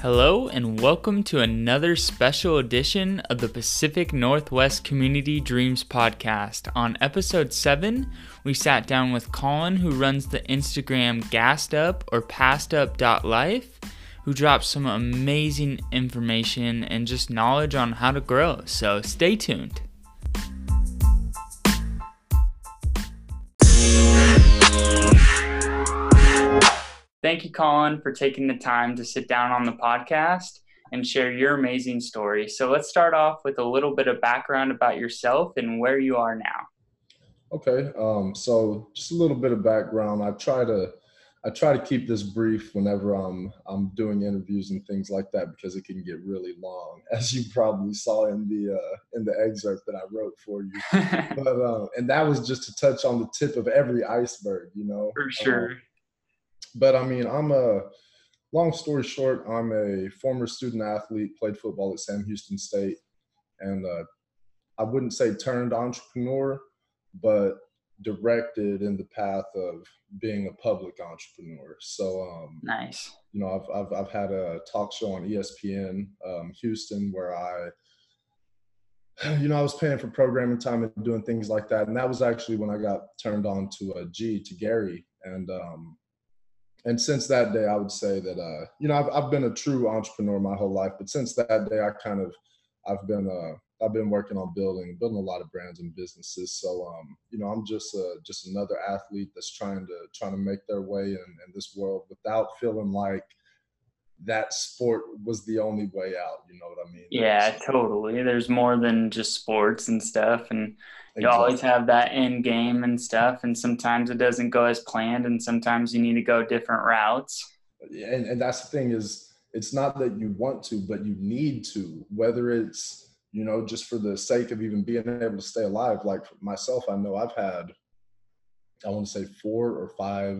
Hello and welcome to another special edition of the Pacific Northwest Community Dreams podcast. On episode 7, we sat down with Colin, who runs the Instagram Gassed Up or PassedUp.life, who drops some amazing information and just knowledge on how to grow. So stay tuned. Thank you, Colin, for taking the time to sit down on the podcast and share your amazing story. So let's start off with a little bit of background about yourself and where you are now. Okay, so just a little bit of background. I try to keep this brief whenever I'm doing interviews and things like that because it can get really long, as you probably saw in the excerpt that I wrote for you. But and that was just to touch on the tip of every iceberg, you know. For sure. But I mean, long story short, I'm a former student athlete, played football at Sam Houston State, and I wouldn't say turned entrepreneur, but directed in the path of being a public entrepreneur. So, Nice. you know, I've had a talk show on ESPN Houston where I was paying for programming time and doing things like that, and that was actually when I got turned on to Gary, and since that day, I would say that I've been a true entrepreneur my whole life. But since that day, I've been working on building a lot of brands and businesses. So I'm just another athlete that's trying to make their way in this world without feeling like that sport was the only way out. You know what I mean? Yeah, totally. There's more than just sports and stuff, and you Exactly. always have that end game and stuff, and sometimes it doesn't go as planned, and sometimes you need to go different routes. And that's the thing is, it's not that you want to, but you need to, whether it's, just for the sake of even being able to stay alive. Like myself, I know I've had, I want to say 4 or 5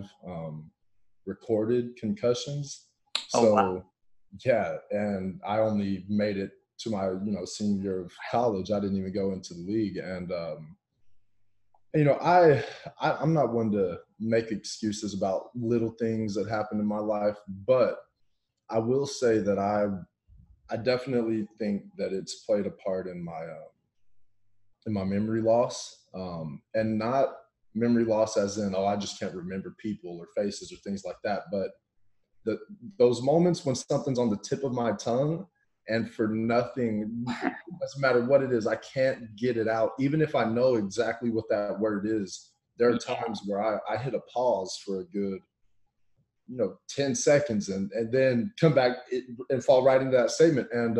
recorded concussions. Oh, wow. Yeah, and I only made it to my, senior year of college. I didn't even go into the league. And, I'm not one to make excuses about little things that happen in my life, but I will say that I definitely think that it's played a part in my memory loss, and not memory loss as in, I just can't remember people or faces or things like that, but those moments when something's on the tip of my tongue and for nothing, it doesn't matter what it is, I can't get it out. Even if I know exactly what that word is, there are times where I hit a pause for a good, 10 seconds and then come back and fall right into that statement. And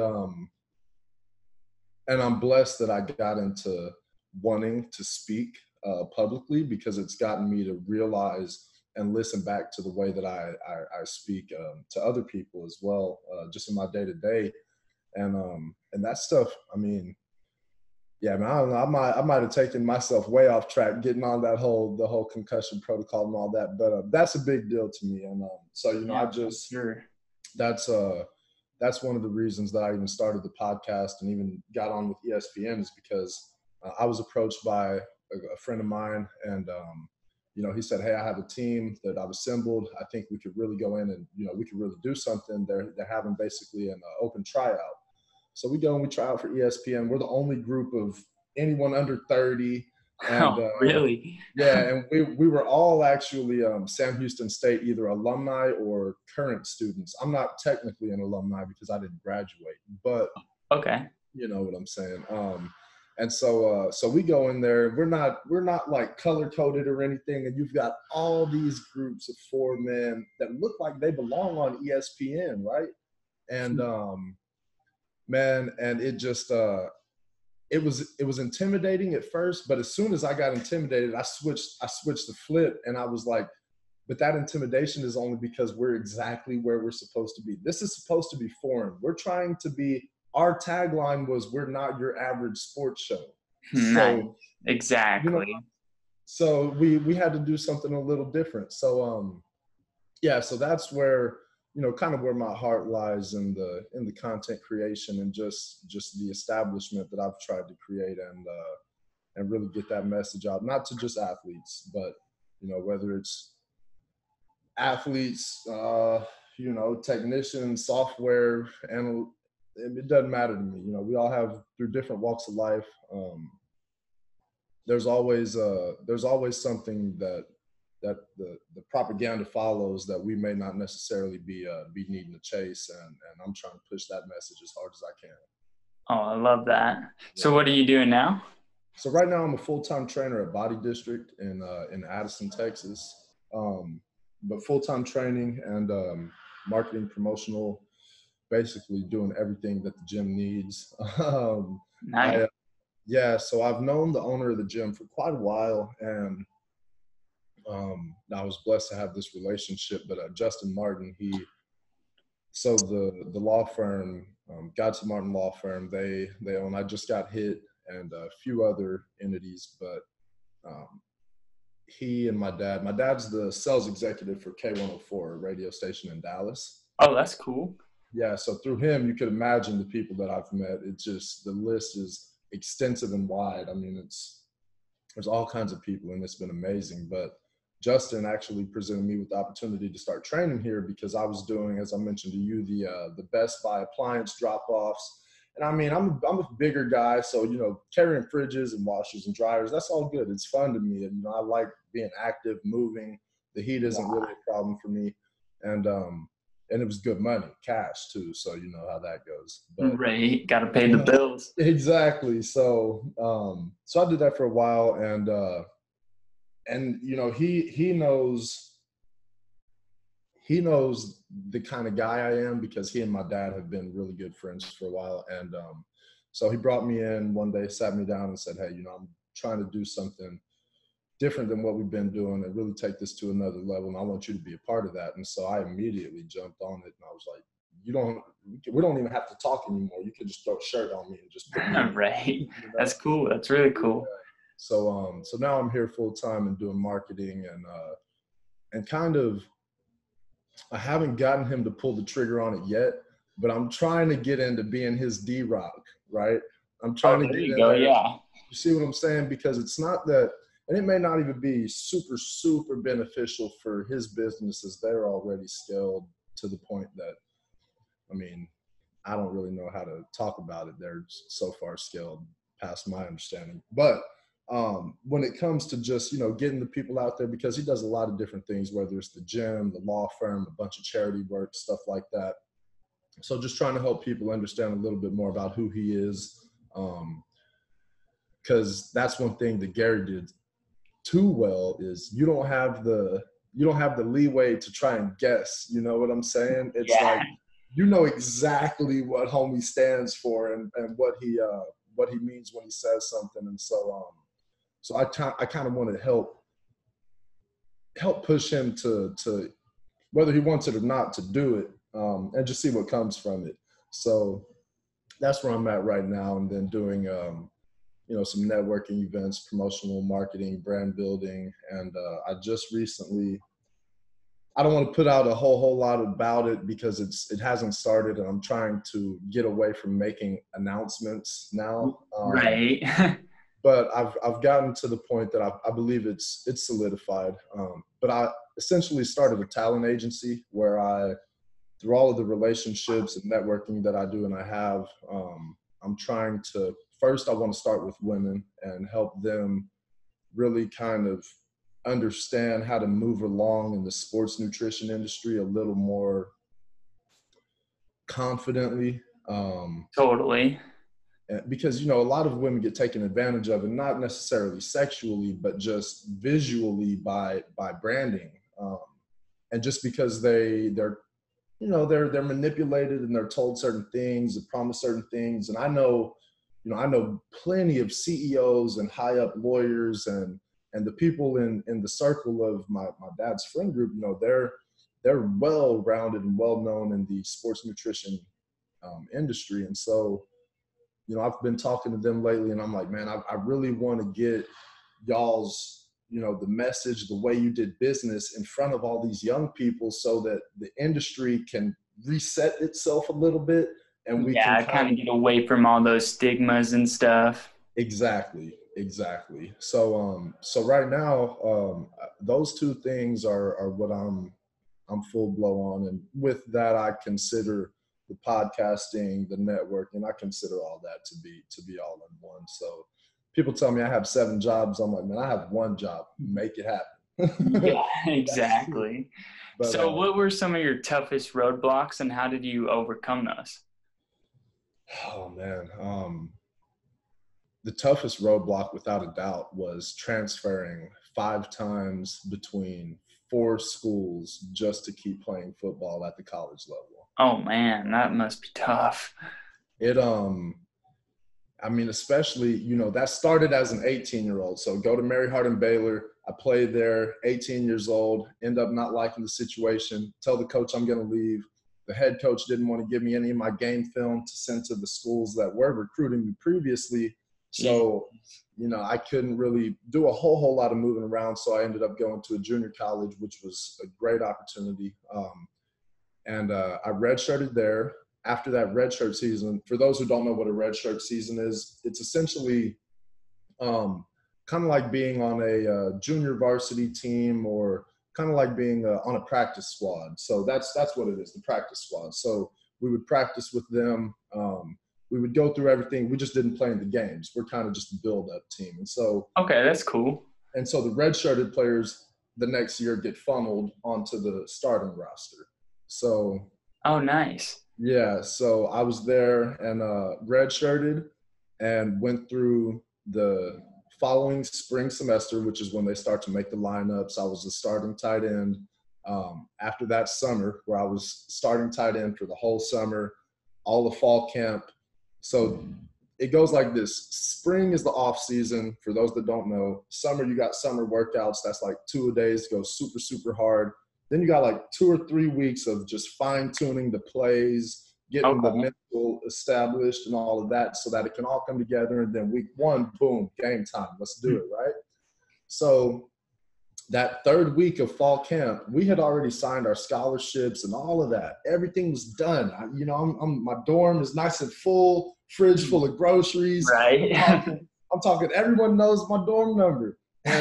I'm blessed that I got into wanting to speak publicly, because it's gotten me to realize and listen back to the way that I speak to other people as well, just in my day to day. And that stuff, I mean, yeah, man, I don't know. I might have taken myself way off track getting on the whole concussion protocol and all that, but that's a big deal to me. And Sure. That's one of the reasons that I even started the podcast and even got on with ESPN, is because I was approached by a friend of mine, and he said, "Hey, I have a team that I've assembled. I think we could really go in and we could really do something." They're having basically an open tryout. So we go and we try out for ESPN. We're the only group of anyone under 30. And really? yeah, and we were all actually Sam Houston State, either alumni or current students. I'm not technically an alumni because I didn't graduate, but Okay. you know what I'm saying. And so we go in there. We're not like color coded or anything, and you've got all these groups of 4 men that look like they belong on ESPN, right? And man, and it just it was intimidating at first, but as soon as I got intimidated, I switched the flip, and I was like, but that intimidation is only because we're exactly where we're supposed to be. This is supposed to be foreign. We're trying to be, our tagline was, "We're not your average sports show." Nice. So Exactly. so we had to do something a little different. So so that's where, kind of where my heart lies in the content creation and just the establishment that I've tried to create, and really get that message out, not to just athletes, but whether it's athletes, technician, software, and it doesn't matter to me. We all have through different walks of life. There's always something that the propaganda follows that we may not necessarily be needing to chase, and I'm trying to push that message as hard as I can. Oh, I love that. So Yeah. what are you doing now? So right now I'm a full-time trainer at Body District in Addison, Texas. But full-time training and marketing, promotional, basically doing everything that the gym needs. Nice. So I've known the owner of the gym for quite a while, and I was blessed to have this relationship. But Justin Martin, the law firm, Godson Martin Law Firm, they own. I just got hit and a few other entities, but he and my dad's the sales executive for K104, a radio station in Dallas. Oh, that's cool. Yeah, so through him, you could imagine the people that I've met. It's just, the list is extensive and wide. I mean, there's all kinds of people, and it's been amazing. But Justin actually presented me with the opportunity to start training here because I was doing, as I mentioned to you, the Best Buy appliance drop-offs. And I mean, I'm a bigger guy, so, carrying fridges and washers and dryers, that's all good. It's fun to me. And, I like being active, moving. The heat isn't really a problem for me. And it was good money, cash too. So you know how that goes. But, right. Got to pay the bills. Exactly. So, so I did that for a while, and he knows the kind of guy I am because he and my dad have been really good friends for a while. And so he brought me in one day, sat me down and said, hey, I'm trying to do something different than what we've been doing and really take this to another level. And I want you to be a part of that. And so I immediately jumped on it, and I was like, we don't even have to talk anymore. You could just throw a shirt on me and just put me right. That's cool. That's really cool. So now I'm here full time and doing marketing and kind of, I haven't gotten him to pull the trigger on it yet, but I'm trying to get into being his D-Rock, right? I'm trying to get in there. Yeah. You see what I'm saying? Because it's not that, and it may not even be super, super beneficial for his businesses. They're already scaled to the point that, I mean, I don't really know how to talk about it. They're so far scaled past my understanding. But when it comes to just, getting the people out there, because he does a lot of different things, whether it's the gym, the law firm, a bunch of charity work, stuff like that. So just trying to help people understand a little bit more about who he is. Because that's one thing that Gary did too well is you don't have the leeway to try and guess. You know what I'm saying? It's like, exactly what homie stands for and what he means when he says something. And so I kind of want to help push him to whether he wants it or not to do it, and just see what comes from it. So that's where I'm at right now. And then doing some networking events, promotional marketing, brand building. And I just recently, I don't want to put out a whole lot about it because it hasn't started, and I'm trying to get away from making announcements now. Right. But I've gotten to the point that I believe it's solidified. But I essentially started a talent agency where through all of the relationships and networking that I do and I have, I'm trying to, first I want to start with women and help them really kind of understand how to move along in the sports nutrition industry a little more confidently. Totally. Because, a lot of women get taken advantage of, and not necessarily sexually, but just visually by branding. And just because they're manipulated and they're told certain things and promised certain things. And I know plenty of CEOs and high up lawyers and the people in the circle of my dad's friend group, they're well-rounded and well-known in the sports nutrition industry. And so, I've been talking to them lately, and I'm like, man, I really want to get y'all's, the message, the way you did business in front of all these young people so that the industry can reset itself a little bit. And we can kind of get away from all those stigmas and stuff. Exactly. So right now, those two things are what I'm I'm full blow on. And with that, I consider the podcasting, the networking, I consider all that to be all in one. So people tell me I have 7 jobs. I'm like, man, I have one job. Make it happen. Yeah, exactly. But So what were some of your toughest roadblocks and how did you overcome those? oh man, the toughest roadblock without a doubt was transferring 5 times between 4 schools just to keep playing football at the college level. Oh man, that must be tough. It I mean, especially, that started as an 18-year-old. So go to Mary Hardin Baylor. I played there, 18 years old, end up not liking the situation, tell the coach I'm going to leave. The head coach didn't want to give me any of my game film to send to the schools that were recruiting me previously. So, I couldn't really do a whole lot of moving around. So I ended up going to a junior college, which was a great opportunity. And I redshirted there. After that redshirt season, for those who don't know what a redshirt season is, it's essentially kind of like being on a junior varsity team or kind of like being on a practice squad. So that's what it is, the practice squad. So we would practice with them. We would go through everything. We just didn't play in the games. We're kind of just a build-up team. And so okay, that's cool. And so the redshirted players the next year get funneled onto the starting roster. So oh, nice. Yeah, so I was there and redshirted and went through the following spring semester, which is when they start to make the lineups. I was the starting tight end. After that summer, where I was starting tight end for the whole summer, all the fall camp. So it goes like this. Spring is the off season. For those that don't know, summer, you got summer workouts. That's like 2-a-days, go super, super hard. Then you got like 2 or 3 weeks of just fine-tuning the plays, getting the mental established and all of that so that it can all come together. And then week 1, boom, game time. Let's do it, right? So that 3rd week of fall camp, we had already signed our scholarships and all of that. Everything was done. My dorm is nice and full, fridge full of groceries. Right. I'm talking everyone knows my dorm number.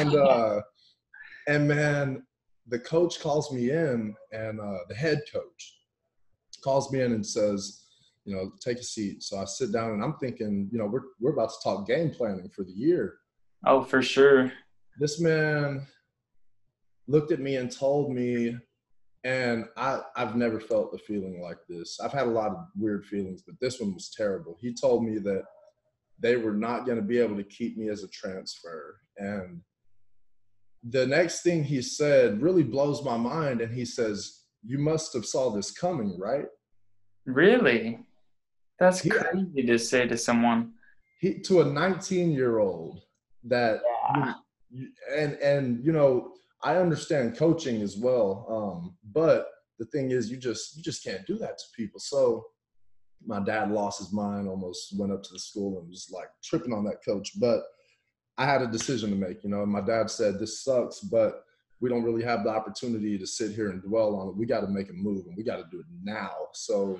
And man, the coach calls me in, and the head coach calls me in and says, take a seat. So I sit down and I'm thinking, we're about to talk game planning for the year. Oh, for sure. This man looked at me and told me, and I've never felt a feeling like this. I've had a lot of weird feelings, but this one was terrible. He told me that they were not going to be able to keep me as a transfer. And the next thing he said really blows my mind. And he says, you must have saw this coming, right? Really? That's crazy to say to someone. To a 19-year-old that, I understand coaching as well. But the thing is, you just can't do that to people. So my dad lost his mind, almost went up to the school and was like tripping on that coach. But I had a decision to make, and my dad said, this sucks, but we don't really have the opportunity to sit here and dwell on it. We got to make a move, and we got to do it now. So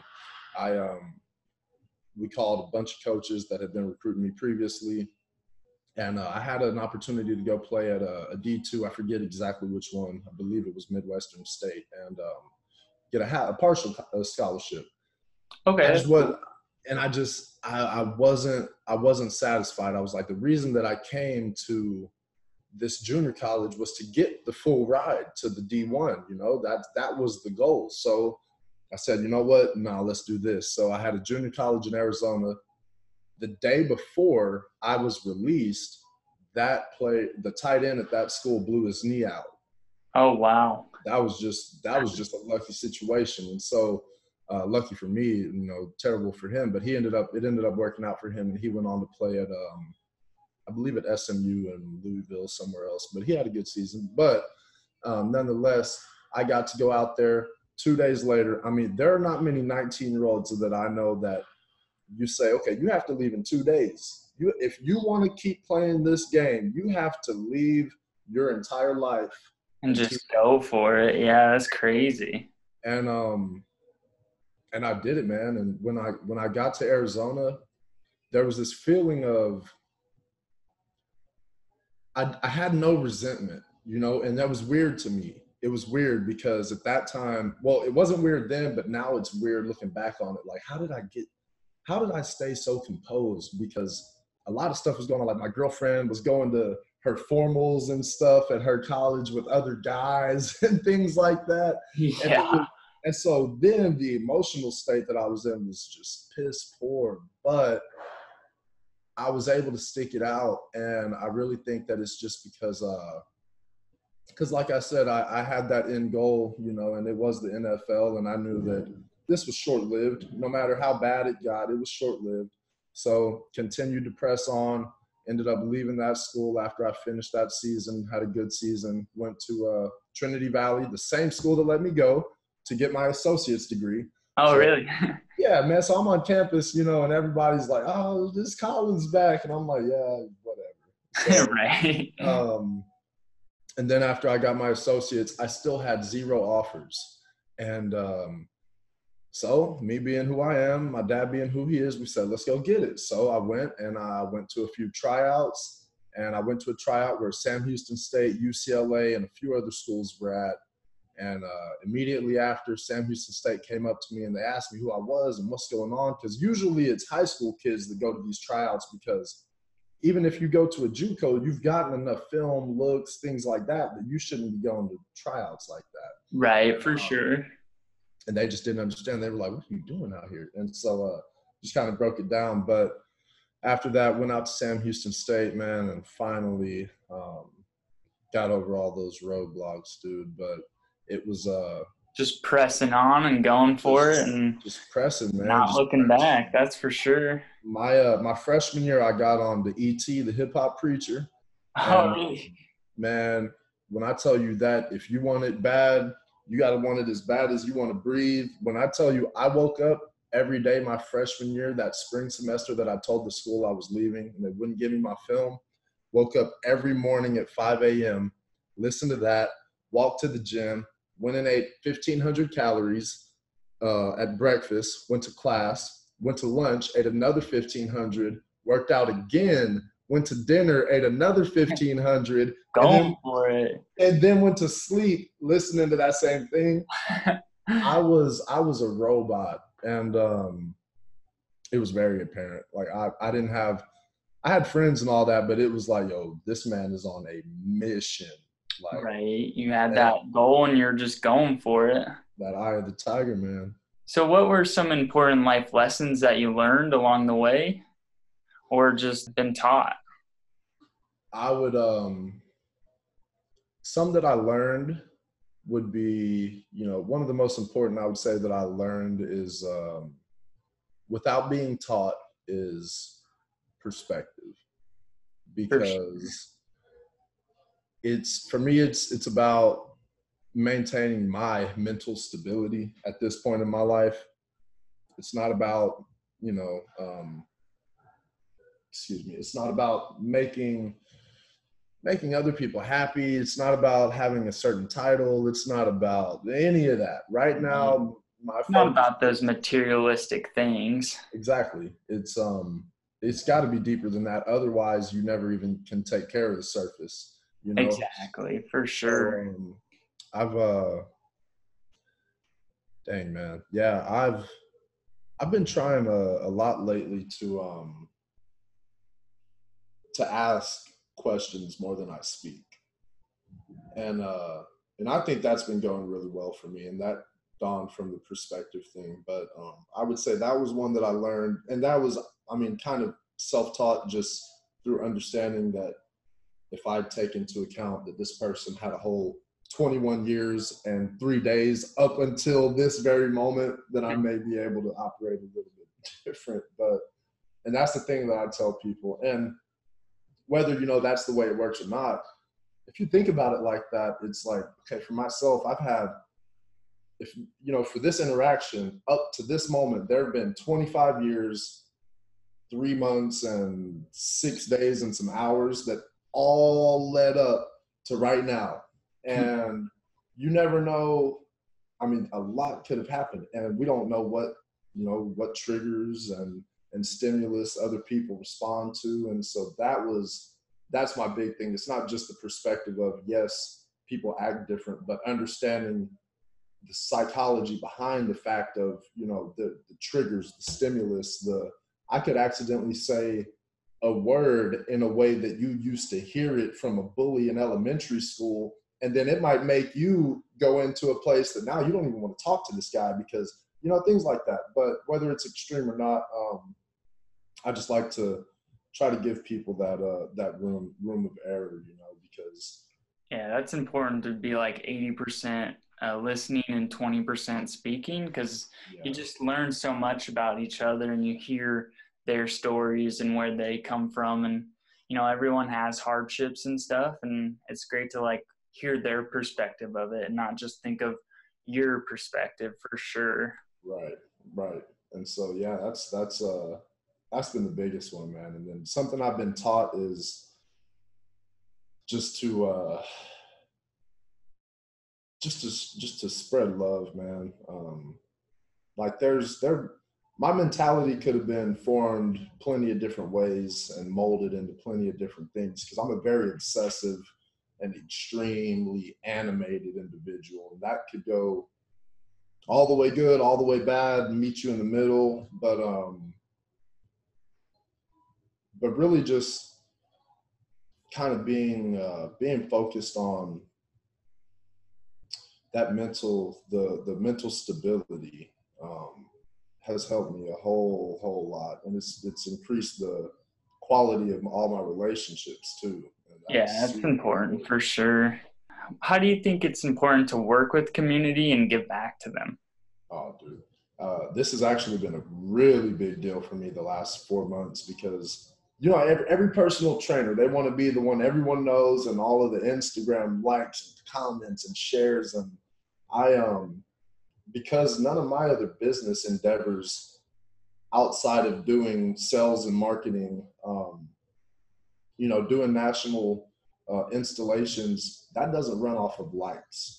we called a bunch of coaches that had been recruiting me previously, and I had an opportunity to go play at a D2. I forget exactly which one. I believe it was Midwestern State, and get a partial scholarship. Okay. And I wasn't satisfied. I was like, the reason that I came to this junior college was to get the full ride to the D1, that was the goal. So I said, you know what? No, let's do this. So I had a junior college in Arizona. The day before I was released, the tight end at that school blew his knee out. Oh, wow. That was just a lucky situation. And so, lucky for me, terrible for him, but it ended up working out for him, and he went on to play at, I believe at SMU in Louisville, somewhere else, but he had a good season. But nonetheless, I got to go out there 2 days later. I mean, there are not many 19-year-olds that I know that you say, okay, you have to leave in 2 days. If you want to keep playing this game, you have to leave your entire life. And just go for it. Yeah, that's crazy. And I did it, man. And when I got to Arizona, there was this feeling of I had no resentment, and that was weird to me. it was weird because at that time, well, it wasn't weird then, but now it's weird looking back on it. Like, how did I stay so composed? Because a lot of stuff was going on. Like my girlfriend was going to her formals and stuff at her college with other guys and things like that. Yeah. And so then the emotional state that I was in was just piss poor, but I was able to stick it out. And I really think that it's just because like I said, I had that end goal, you know, and it was the NFL, and I knew that this was short-lived. No matter how bad it got, it was short-lived. So continued to press on, ended up leaving that school after I finished that season, had a good season, went to Trinity Valley, the same school that let me go to get my associate's degree. Oh, So, really? yeah, man, so I'm on campus, you know, and everybody's like, oh, this Colin's back. And I'm like, yeah, whatever. So, Right. and then after I got my associates, I still had 0 offers. And so me being who I am, my dad being who he is, we said, let's go get it. So I went to a few tryouts, and I went to a tryout where Sam Houston State, UCLA, and a few other schools were at. And immediately after, Sam Houston State came up to me and they asked me who I was and what's going on. Because usually it's high school kids that go to these tryouts, because even if you go to a JUCO, you've gotten enough film, looks, things like that you shouldn't be going to tryouts like that. Right, for sure. And they just didn't understand. They were like, what are you doing out here? And so just kind of broke it down. But after that, went out to Sam Houston State, man, and finally got over all those roadblocks, dude. But it was just pressing on and going for it, and just pressing, man. Not just looking pressing. back, that's for sure. My freshman year, I got on the E.T., the hip hop preacher. Oh, really? Man, when I tell you that if you want it bad, you got to want it as bad as you want to breathe. When I tell you, I woke up every day my freshman year, that spring semester that I told the school I was leaving and they wouldn't give me my film, woke up every morning at 5 a.m., listened to that, walked to the gym, went and ate 1,500 calories at breakfast, went to class, went to lunch, ate another 1,500, worked out again, went to dinner, ate another 1,500. Going for it. And then went to sleep listening to that same thing. I was a robot, and it was very apparent. Like I had friends and all that, but it was like, yo, this man is on a mission. Like, right. You had that goal and you're just going for it. That eye of the tiger, man. So what were some important life lessons that you learned along the way or just been taught? I would, some that I learned would be, you know, one of the most important I would say that I learned is without being taught is perspective. Because for me, it's about maintaining my mental stability at this point in my life. It's not about, you know, it's not about making other people happy. It's not about having a certain title. It's not about any of that. Right now, not about those materialistic things. Exactly. It's got to be deeper than that. Otherwise, you never even can take care of the surface. You know? Exactly, for sure. Dang, man. Yeah, I've been trying a lot lately to ask questions more than I speak. And I think that's been going really well for me, and that dawned from the perspective thing. But I would say that was one that I learned, and that was, I mean, kind of self-taught just through understanding that if I take into account that this person had a whole 21 years and 3 days up until this very moment, then I may be able to operate a little bit different. And that's the thing that I tell people. And whether, you know, that's the way it works or not, if you think about it like that, it's like, okay, for myself, I've had, if, you know, for this interaction up to this moment, there have been 25 years, 3 months and 6 days and some hours that all led up to right now. And you never know. I mean, a lot could have happened, and we don't know what, you know, what triggers and stimulus other people respond to. And so that's my big thing. It's not just the perspective of, yes, people act different, but understanding the psychology behind the fact of, the triggers, the stimulus, I could accidentally say a word in a way that you used to hear it from a bully in elementary school. And then it might make you go into a place that now you don't even want to talk to this guy because, things like that. But whether it's extreme or not, I just like to try to give people that room of error, because Yeah, that's important to be like 80% listening and 20% speaking, because you yeah, just learn so much about each other and you hear their stories and where they come from. And, everyone has hardships and stuff. And it's great to like hear their perspective of it and not just think of your perspective for sure. right, right. And so, yeah, that's been the biggest one, man. And then something I've been taught is just to just to spread love, man. Like my mentality could have been formed plenty of different ways and molded into plenty of different things because I'm a very obsessive and extremely animated individual, and that could go all the way good, all the way bad, meet you in the middle. But really just kind of being focused on that the mental stability has helped me a whole lot, and it's increased the quality of all my relationships too. And Yeah, that's that's super important important. for sure. How do you think it's important to work with community and give back to them? Oh, dude, this has actually been a really big deal for me the last 4 months because every personal trainer, they want to be the one everyone knows and all of the Instagram likes and comments and shares, and I because none of my other business endeavors outside of doing sales and marketing, doing national installations, that doesn't run off of likes.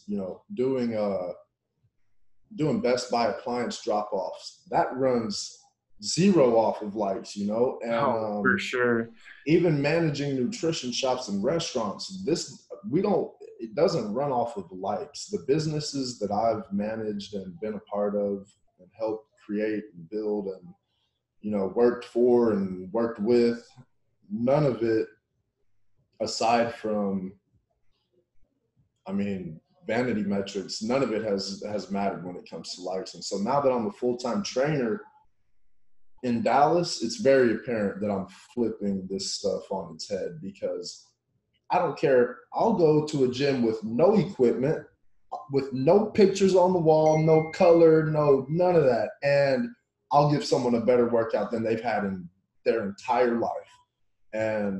Doing Best Buy appliance drop offs, that runs zero off of likes. And Oh, for sure. even managing nutrition shops and restaurants, it doesn't run off of likes. The businesses that I've managed and been a part of and helped create and build and worked for and worked with, none of it, aside from, I mean, vanity metrics, none of it has mattered when it comes to likes. And so now that I'm a full-time trainer in Dallas, it's very apparent that I'm flipping this stuff on its head because I don't care. I'll go to a gym with no equipment, with no pictures on the wall, no color, none of that. And I'll give someone a better workout than they've had in their entire life. And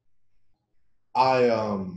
I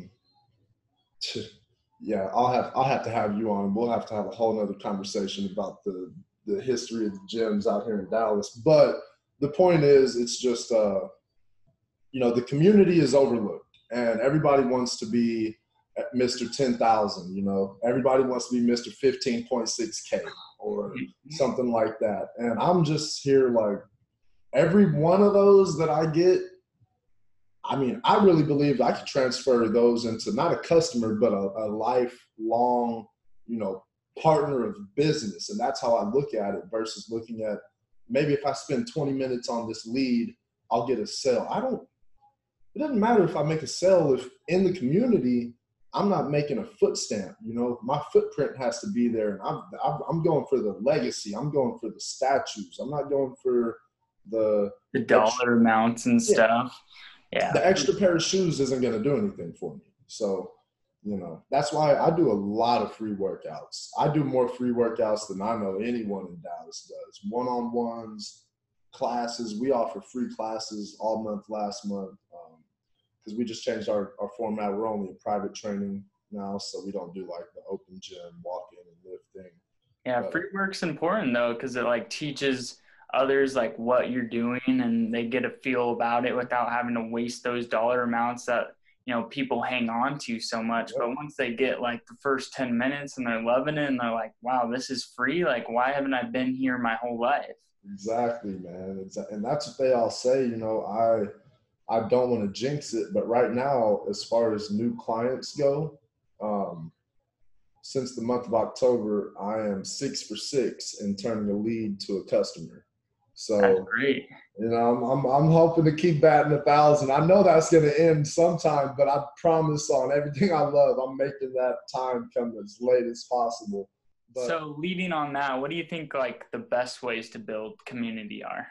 yeah, I'll have to have you on. We'll have to have a whole nother conversation about the history of the gyms out here in Dallas. But the point is, it's just the community is overlooked, and everybody wants to be Mr. 10,000. Everybody wants to be Mr. 15.6K or something like that. And I'm just here like every one of those that I get. I mean, I really believe I could transfer those into not a customer, but a lifelong, partner of business. And that's how I look at it versus looking at maybe if I spend 20 minutes on this lead, I'll get a sale. It doesn't matter if I make a sale if in the community, I'm not making a foot stamp. My footprint has to be there. And I'm going for the legacy. I'm going for the statues. I'm not going for the The extra, dollar amounts and yeah, stuff. Yeah. the extra pair of shoes isn't going to do anything for me. So, that's why I do a lot of free workouts. I do more free workouts than I know anyone in Dallas does. One-on-ones, classes. We offer free classes all month last month because we just changed our format. We're only in private training now, so we don't do like the open gym, walk-in and lift thing. Yeah, But free work's important though, because it like teaches others like what you're doing and they get a feel about it without having to waste those dollar amounts that, people hang on to so much. yep, But once they get like the first 10 minutes and they're loving it and they're like, wow, this is free. Like, why haven't I been here my whole life? exactly, man. And that's what they all say. I don't want to jinx it, but right now, as far as new clients go, Since the month of October, I am 6 for 6 in turning a lead to a customer. That's So, great. I'm hoping to keep batting 1,000. I know that's going to end sometime, but I promise on everything I love, I'm making that time come as late as possible. But, so leading on that, what do you think like the best ways to build community are?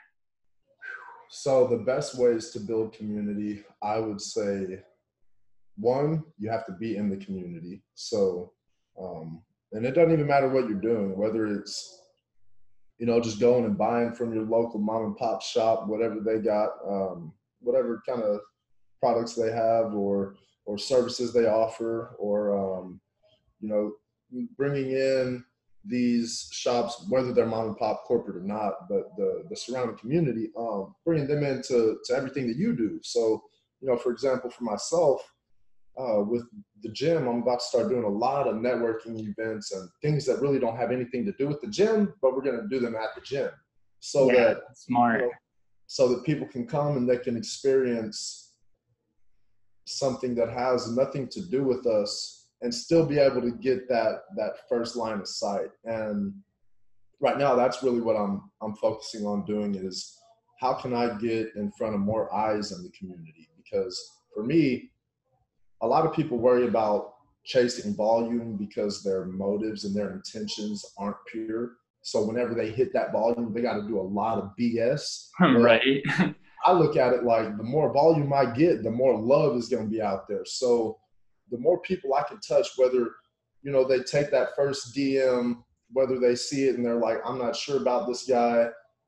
so the best ways to build community, I would say, one, you have to be in the community. So, and it doesn't even matter what you're doing, whether it's, just going and buying from your local mom and pop shop, whatever they got, whatever kind of products they have or services they offer, or, bringing in these shops, whether they're mom and pop, corporate or not, but the surrounding community, bringing them into everything that you do. So, for example, for myself, with the gym, I'm about to start doing a lot of networking events and things that really don't have anything to do with the gym, but we're going to do them at the gym so Yeah, that, smart. so that people can come and they can experience something that has nothing to do with us and still be able to get that first line of sight. And right now, that's really what I'm focusing on doing is how can I get in front of more eyes in the community? Because for me, a lot of people worry about chasing volume because their motives and their intentions aren't pure. So whenever they hit that volume, they got to do a lot of BS. Well, Right. I look at it like the more volume I get, the more love is going to be out there. So the more people I can touch, whether, they take that first DM, whether they see it and they're like, I'm not sure about this guy,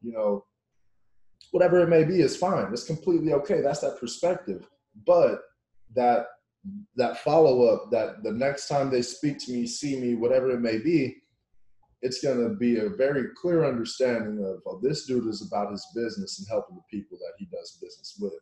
whatever it may be is fine. It's completely okay. That's that perspective. But that follow-up, that the next time they speak to me, see me, whatever it may be, it's going to be a very clear understanding of, oh, this dude is about his business and helping the people that he does business with.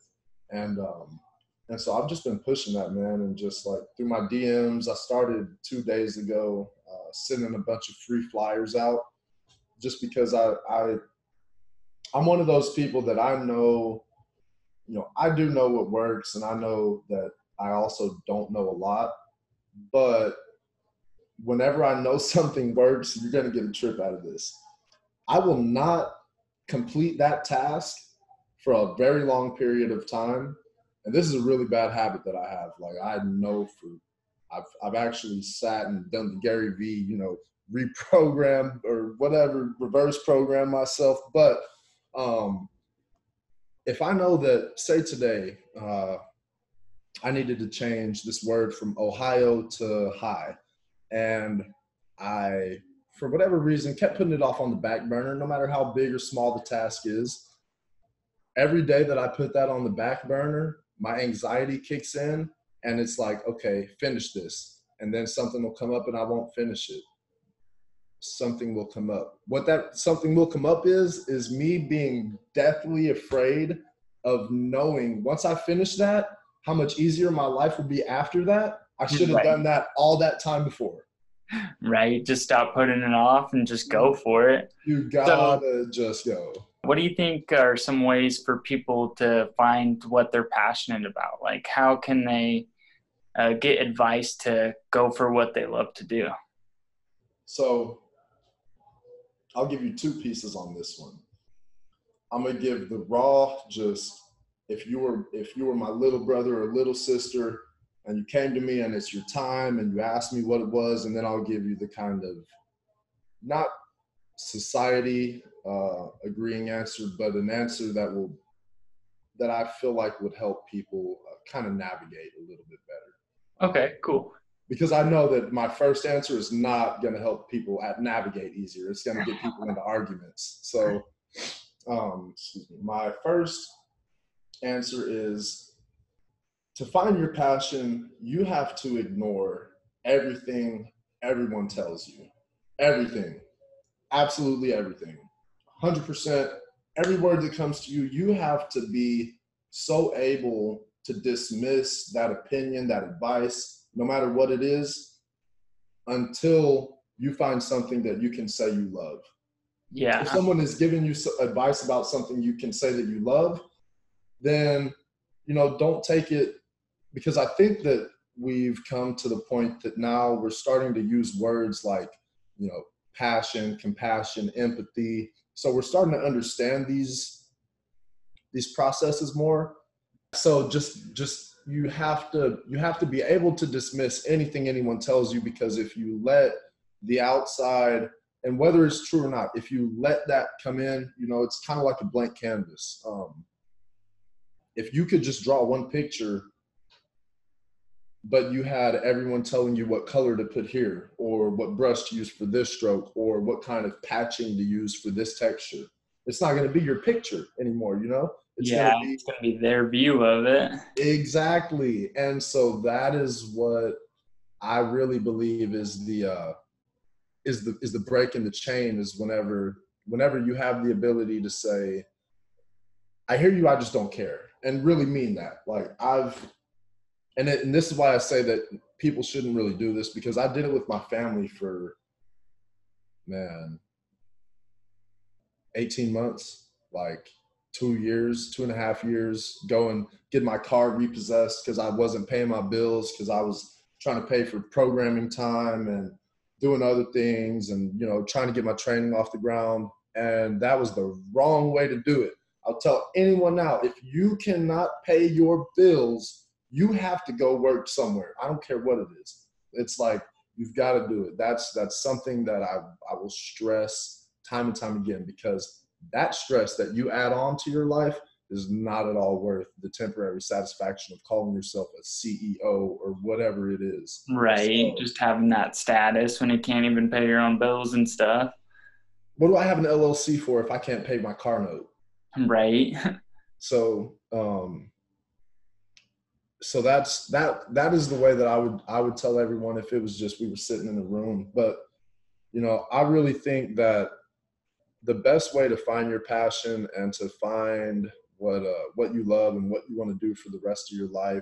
And so I've just been pushing that, man. And just like through my DMs, I started 2 days ago, sending a bunch of free flyers out just because I'm one of those people that I know, I do know what works, and I know that I also don't know a lot, but whenever I know something works, you're going to get a trip out of this. I will not complete that task for a very long period of time. And this is a really bad habit that I have. Like I know I've actually sat and done the Gary V, reprogram or whatever, reverse program myself. But if I know that, say today, I needed to change this word from Ohio to high. And I, for whatever reason, kept putting it off on the back burner, no matter how big or small the task is. Every day that I put that on the back burner, my anxiety kicks in and it's like, okay, finish this. And then something will come up and I won't finish it. Something will come up. What that something will come up is me being deathly afraid of knowing once I finish that, how much easier my life will be after that. I should have done that all that time before. Right. Just stop putting it off and just go for it. You gotta just go. What do you think are some ways for people to find what they're passionate about? Like, how can they get advice to go for what they love to do? So I'll give you 2 pieces on this one. I'm gonna give the raw, just if you were my little brother or little sister and you came to me and it's your time and you asked me what it was, and then I'll give you the kind of not society agreeing answer, but an answer that I feel like would help people kind of navigate a little bit better. Okay, cool. Because I know that my first answer is not going to help people navigate easier. It's going to get people into arguments. So, excuse me. My first answer is to find your passion, you have to ignore everything everyone tells you. Everything. Absolutely everything. 100%. Every word that comes to you, you have to be so able to dismiss that opinion, that advice, no matter what it is, until you find something that you can say you love. Yeah. If someone is giving you advice about something you can say that you love, then, don't take it, because I think that we've come to the point that now we're starting to use words like, passion, compassion, empathy. So we're starting to understand these processes more. So just you have to be able to dismiss anything anyone tells you, because if you let the outside, and whether it's true or not, if you let that come in, it's kind of like a blank canvas. If you could just draw one picture, but you had everyone telling you what color to put here, or what brush to use for this stroke, or what kind of patching to use for this texture, it's not going to be your picture anymore. It's going Yeah, to be it's gonna be their view of it. exactly. And so that is what I really believe is the break in the chain, is whenever you have the ability to say, I hear you, I just don't care, and really mean that. Like and this is why I say that people shouldn't really do this, because I did it with my family for, man, 18 months, like 2 years, 2.5 years, go and get my car repossessed because I wasn't paying my bills, because I was trying to pay for programming time and doing other things, and trying to get my training off the ground. And that was the wrong way to do it. I'll tell anyone now, if you cannot pay your bills, you have to go work somewhere. I don't care what it is. It's like, you've got to do it. That's something that I will stress time and time again, because that stress that you add on to your life is not at all worth the temporary satisfaction of calling yourself a CEO or whatever it is. Right. So, Just having that status when you can't even pay your own bills and stuff. what do I have an LLC for if I can't pay my car note? Right. So, so that is the way that I would tell everyone if it was just we were sitting in a room. But I really think that the best way to find your passion and to find what you love and what you want to do for the rest of your life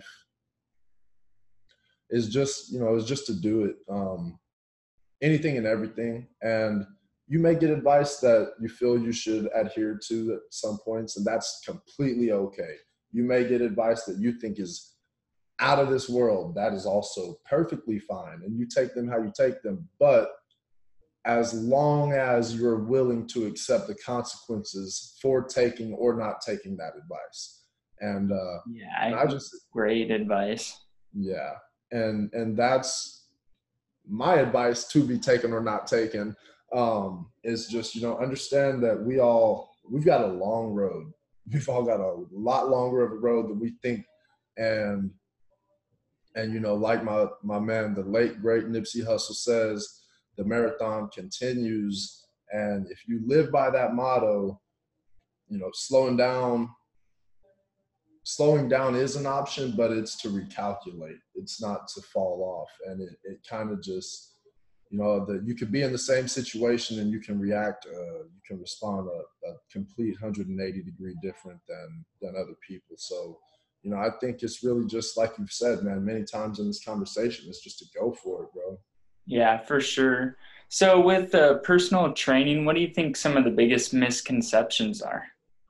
is just to do it. Anything and everything. And you may get advice that you feel you should adhere to at some points, and that's completely okay. You may get advice that you think is out of this world. That is also perfectly fine. And you take them how you take them. But as long as you're willing to accept the consequences for taking or not taking that advice. And Yeah, I just, great advice. yeah. And that's my advice, to be taken or not taken, is just, understand that we've got a long road. We've all got a lot longer of a road than we think. And like my man, the late great Nipsey Hussle says, the marathon continues. And if you live by that motto, slowing down is an option, but it's to recalculate. It's not to fall off. And it kind of just, that you could be in the same situation and you can you can respond a complete 180-degree different than other people. So, I think it's really just like you've said, man, many times in this conversation, it's just to go for it, bro. Yeah, for sure. So with personal training, what do you think some of the biggest misconceptions are?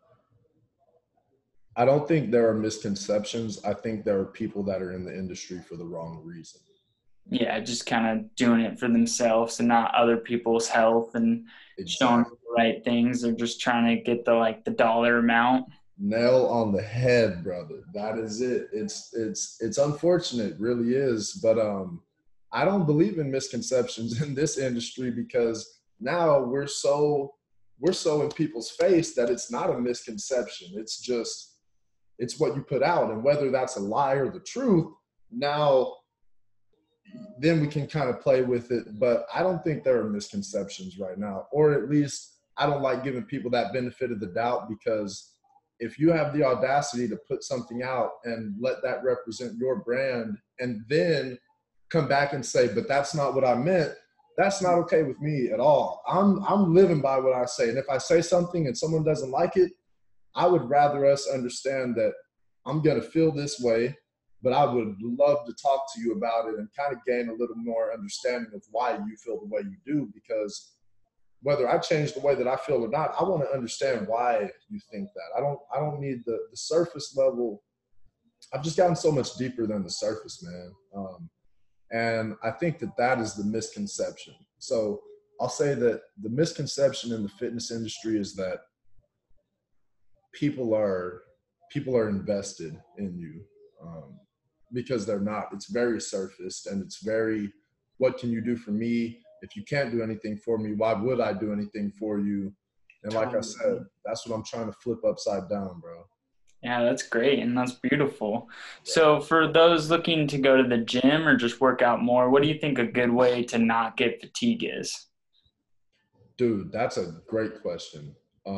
I don't think there are misconceptions. I think there are people that are in the industry for the wrong reason. Yeah, just kind of doing it for themselves and not other people's health and showing Exactly. the right things. They're just trying to get the dollar amount. Nail on the head, brother. That is it. It's unfortunate, really is. But I don't believe in misconceptions in this industry, because now we're so in people's face that it's not a misconception. It's what you put out, and whether that's a lie or the truth, now then we can kind of play with it. But I don't think there are misconceptions right now, or at least I don't like giving people that benefit of the doubt, because if you have the audacity to put something out and let that represent your brand and then come back and say, but that's not what I meant, that's not okay with me at all. I'm living by what I say. And if I say something and someone doesn't like it, I would rather us understand that I'm going to feel this way, but I would love to talk to you about it and kind of gain a little more understanding of why you feel the way you do. Because whether I change the way that I feel or not, I want to understand why you think that. I don't need the surface level I've just gotten so much deeper than the surface, man. And I think that that is the misconception. So I'll say that the misconception in the fitness industry is that people are invested in you, because they're not. It's very surfaced, and it's very, what can you do for me? If you can't do anything for me, why would I do anything for you? And like I said, that's what I'm trying to flip upside down, bro. Yeah, that's great and that's beautiful. So for those looking to go to the gym or just work out more, what do you think a good way to not get fatigue is? Dude, that's a great question.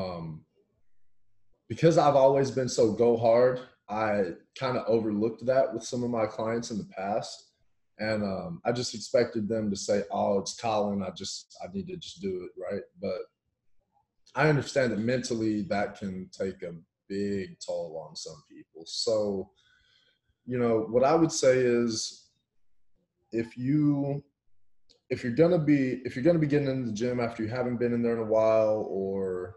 Because I've always been so go hard, I kind of overlooked that with some of my clients in the past. And I just expected them to say, oh, it's Colin. I need to just do it. Right. But I understand that mentally that can take a big toll on some people. So, what I would say is, if you're gonna be getting into the gym after you haven't been in there in a while, or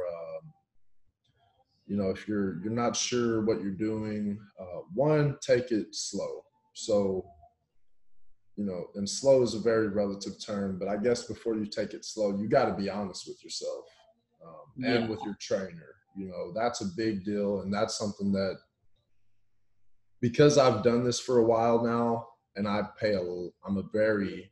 if you're not sure what you're doing, one, take it slow. So, and slow is a very relative term, but I guess before you take it slow, you got to be honest with yourself, and with your trainer. That's a big deal, and that's something that, because I've done this for a while now, and I'm a very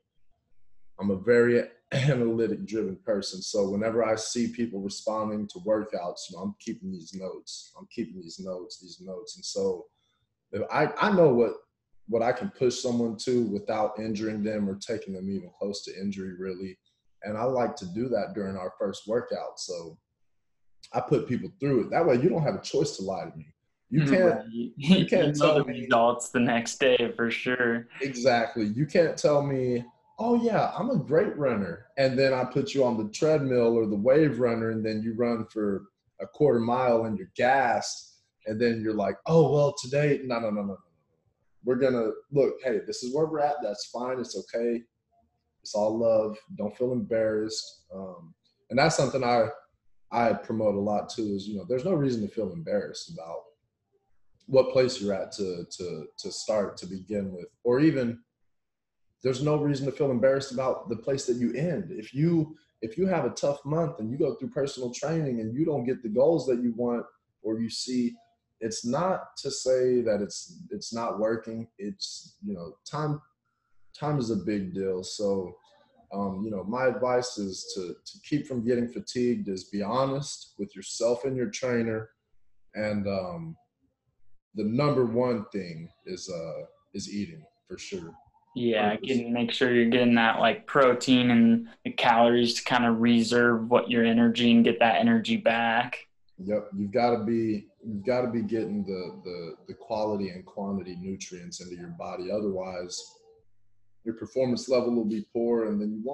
analytic driven person. So whenever I see people responding to workouts, I'm keeping these notes. And so if I know what I can push someone to without injuring them or taking them even close to injury, really. And I like to do that during our first workout. So I put people through it. That way you don't have a choice to lie to me. You can't tell the me results the next day for sure. Exactly. You can't tell me, oh yeah, I'm a great runner, and then I put you on the treadmill or the wave runner, and then you run for a quarter mile and you're gassed, and then you're like, oh well, today, no. We're gonna look. Hey, this is where we're at. That's fine. It's okay. It's all love. Don't feel embarrassed. And that's something I promote a lot too. Is there's no reason to feel embarrassed about what place you're at to start, to begin with, or even there's no reason to feel embarrassed about the place that you end. If you have a tough month and you go through personal training and you don't get the goals that you want or you see, it's not to say that it's not working. It's, time is a big deal. So, my advice is to keep from getting fatigued is be honest with yourself and your trainer. And the number one thing is eating, for sure. Yeah, make sure you're getting that like protein and the calories to kind of reserve what your energy and get that energy back. Yep, you've got to be getting the quality and quantity nutrients into your body. Otherwise, your performance level will be poor, and then you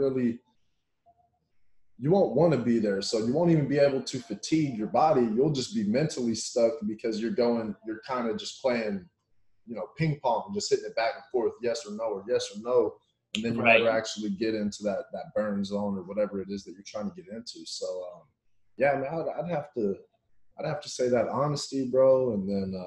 won't want to be there. So you won't even be able to fatigue your body. You'll just be mentally stuck because you're kind of just playing, ping pong, just hitting it back and forth, yes or no. And then you never actually get into that burn zone or whatever it is that you're trying to get into. So, yeah, man, I'd have to say that honesty, bro. And then,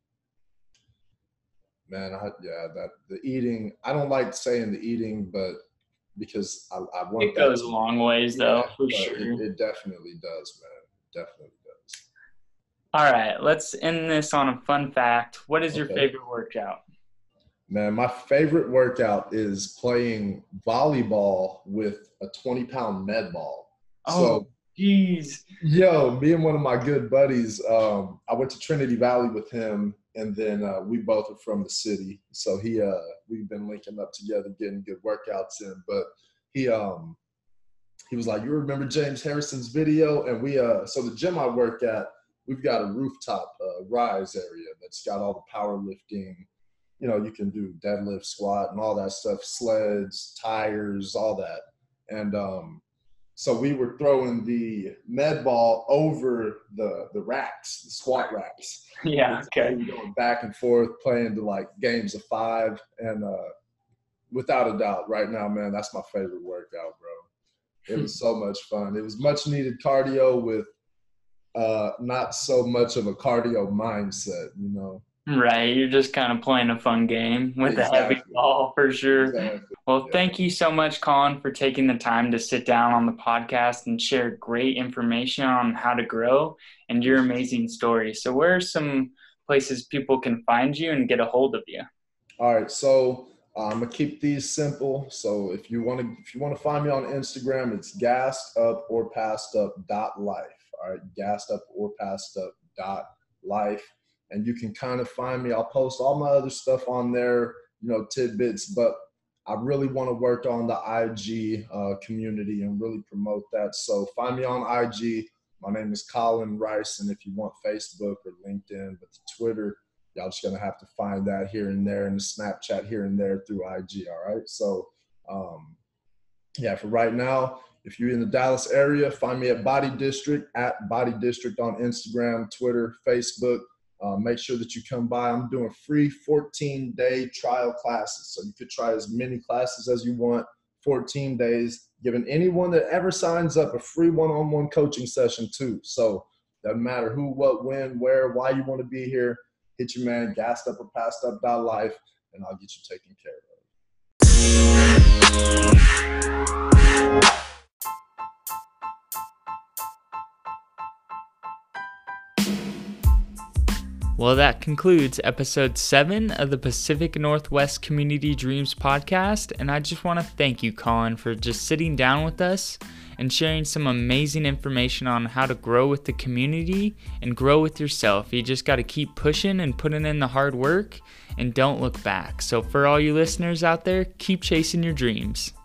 the eating, I don't like saying the eating, but because I want it goes a long ways though, for sure. It definitely does, man. Definitely does. All right, let's end this on a fun fact. What is your favorite workout? Man, my favorite workout is playing volleyball with a 20-pound med ball. Oh, jeez. Yo, me and one of my good buddies, I went to Trinity Valley with him, and then we both are from the city. So we've been linking up together, getting good workouts in. But he was like, you remember James Harrison's video? And so the gym I work at, we've got a rooftop rise area that's got all the powerlifting. You can do deadlift, squat, and all that stuff, sleds, tires, all that. And so we were throwing the med ball over the racks, the squat racks. Yeah, okay. We were going back and forth, playing to like games of 5. And without a doubt, right now, man, that's my favorite workout, bro. It was so much fun. It was much needed cardio with not so much of a cardio mindset, Right, you're just kind of playing a fun game with a heavy Exactly. ball for sure. Exactly. Well, Yeah. thank you so much, Colin, for taking the time to sit down on the podcast and share great information on how to grow and your amazing story. So, where are some places people can find you and get a hold of you? All right, so I'm gonna keep these simple. So if you want to find me on Instagram, it's gassed up or passed up dot life. All right, gassed up or passed up dot life, and you can kind of find me. I'll post all my other stuff on there, tidbits, but I really want to work on the IG community and really promote that. So find me on IG. My name is Colin Rice, and if you want Facebook or LinkedIn, but the Twitter, y'all just gonna have to find that here and there, and the Snapchat here and there through IG. All right. So, yeah, for right now, if you're in the Dallas area, find me at Body District on Instagram, Twitter, Facebook. Make sure that you come by. I'm doing free 14-day trial classes. So you could try as many classes as you want, 14 days, giving anyone that ever signs up a free one-on-one coaching session too. So doesn't matter who, what, when, where, why you want to be here. Hit your man, gassed up or passed up .life, and I'll get you taken care of. Well, that concludes episode 7 of the Pacific Northwest Community Dreams podcast, and I just want to thank you, Colin, for just sitting down with us and sharing some amazing information on how to grow with the community and grow with yourself. You just got to keep pushing and putting in the hard work and don't look back. So for all you listeners out there, keep chasing your dreams.